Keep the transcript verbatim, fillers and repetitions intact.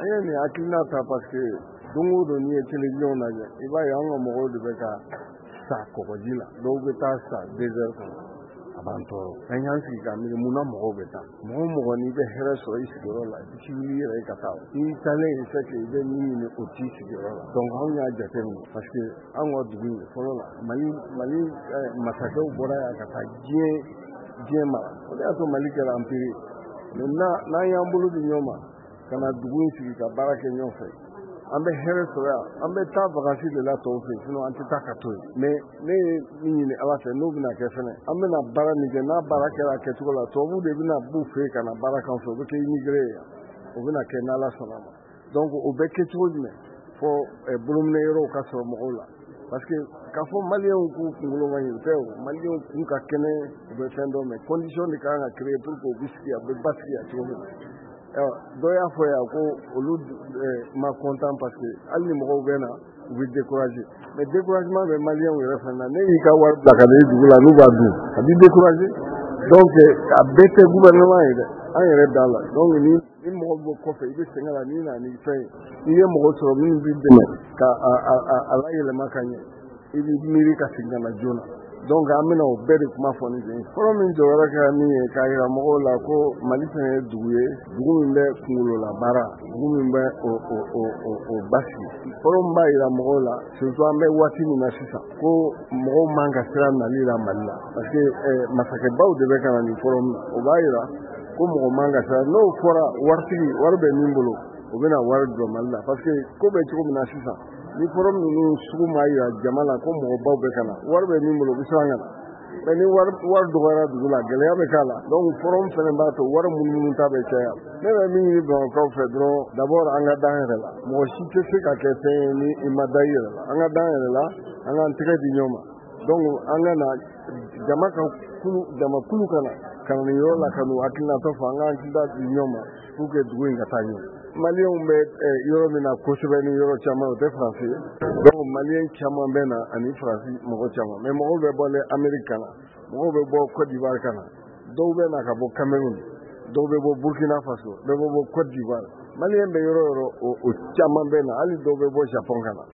an ye nin hakilina ta parce que don o don n'i ye télévision lajɛ i b'a ye an ka mɔgɔw de bɛ ka sa kɔgɔji la dɔw bɛ taa sa deux heures kɔnɔ a b'an tɔɔrɔ an y'an sigi ka miiri mun na mɔgɔw bɛ taa mɔgɔ o mɔgɔ n'i bɛ hɛrɛ sɔrɔ i sigiyɔrɔ la i bɛ wuli i yɛrɛ ka taa n'i taalen c'est que i bɛ min ɲini o t'i sigiyɔrɔ la donc anw y'a jateminɛ parce que an ka dugu in fɔlɔ la Mali Mali masakɛw bɔra yan ka taa diɲɛ diɲɛ mara o de y'a to Mali kɛra empire mais n'an y'an bolo di ɲɔgɔn ma ka na dugu in sigi ka baara kɛ ɲɔgɔn fɛ an bɛ hɛrɛ sɔrɔ yan an bɛ taa vacances de la tɔw fɛ sinon an tɛ taa ka to yen mais ne ye min ɲini Ala fɛ n'o bɛna kɛ fɛnɛ an bɛna baara min kɛ n'a baara kɛra a kɛcogo la tubabuw de bɛna b'u fɛ yen ka na baara k'an fɛ o bɛ kɛ immigré ye o bɛna kɛ n'Ala sɔnna ma donc o bɛ kɛ cogo jumɛn fɔ bolominɛ yɔrɔw ka sɔrɔ mɔgɔw la parce que k'a fɔ maliyɛnw k'u kunkolo ma ɲi o tɛ o maliyɛnw kun ka kɛnɛ u bɛ fɛn dɔ mais condition de kan ka créer pour que o bɛ sigi a bɛ basigi a cogo min na dɔ y'a fɔ yan ko olu ma content parce que hali ni mɔgɔw bɛ na u bɛ décourager mais découragement bɛ maliyɛnw yɛrɛ fana na ne y'i ka wari bila ka na i dugu la n'u b'a dun a b'i décourager donc a bɛɛ tɛ gouvernement ye dɛ an yɛrɛ da la donc ni ni mɔgɔ bɛ kɔfɛ i bɛ sɛgɛn la n'i nana ni fɛn ye n'i ye mɔgɔ sɔrɔ min b'i dɛmɛ ka a layɛlɛma ka ɲɛ i bɛ miiri ka segin ka na joona donc an bɛna o bɛɛ de kuma fɔ nin sen fɔlɔ min jɔyɔrɔ kɛra min ye k'a jira mɔgɔw la ko Mali fɛnɛ ye dugu ye dugu min bɛ kunkolola baara dugu min bɛ o o o o o basigi fɔlɔ min b'a jira mɔgɔw la surtout an bɛ waati min na sisan ko mɔgɔw man ka siran nali la Mali la parce que masakɛbaw de bɛ ka na nin fɔlɔ min na o b'a jira ko mɔgɔ man ka siran n'o fɔra waritigi wari bɛ min bolo o bɛna wari jɔ Mali la parce que ko bɛ cogo min na sisan ni forum ninnu sugu ma jira jama la ko mɔgɔbaw bɛ ka na wari bɛ min bolo u bɛ siran ka na mais ni wari dɔgɔyara dugu la gɛlɛya bɛ k'a la donc forum fɛnɛ b'a to wari munumunu ta bɛ caya ne bɛ min ɲini Bamakɔkaw fɛ dɔrɔn d'abord an ka dan yɛrɛ la mɔgɔ si tɛ se ka kɛ fɛn ye ni i ma da i yɛrɛ la an ka dan yɛrɛ la an k'an tɛgɛ di ɲɔgɔn ma donc an ka na jama ka kulu jama kulu ka na ka na nin yɔrɔ la ka n'u hakilinata fɔ an k'an hakilina di ɲɔgɔn ma pour que dugu in ka taa ɲɛ maliyɛnw bɛ yɔrɔ min na kosɛbɛ ni yɔrɔ caman o tɛ faransi ye donc maliyɛn caman bɛ na ani faransi mɔgɔ caman mais mɔgɔw bɛ bɔ Amérique ka na mɔgɔw bɛ bɔ Côte d'Ivoire ka na dɔw bɛ na ka bɔ Cameroun dɔw bɛ bɔ Burkina Faso dɔw bɛ bɔ Côte d'Ivoire maliyɛn bɛ yɔrɔ yɔrɔ o caman bɛ na hali dɔw bɛ bɔ Japon ka na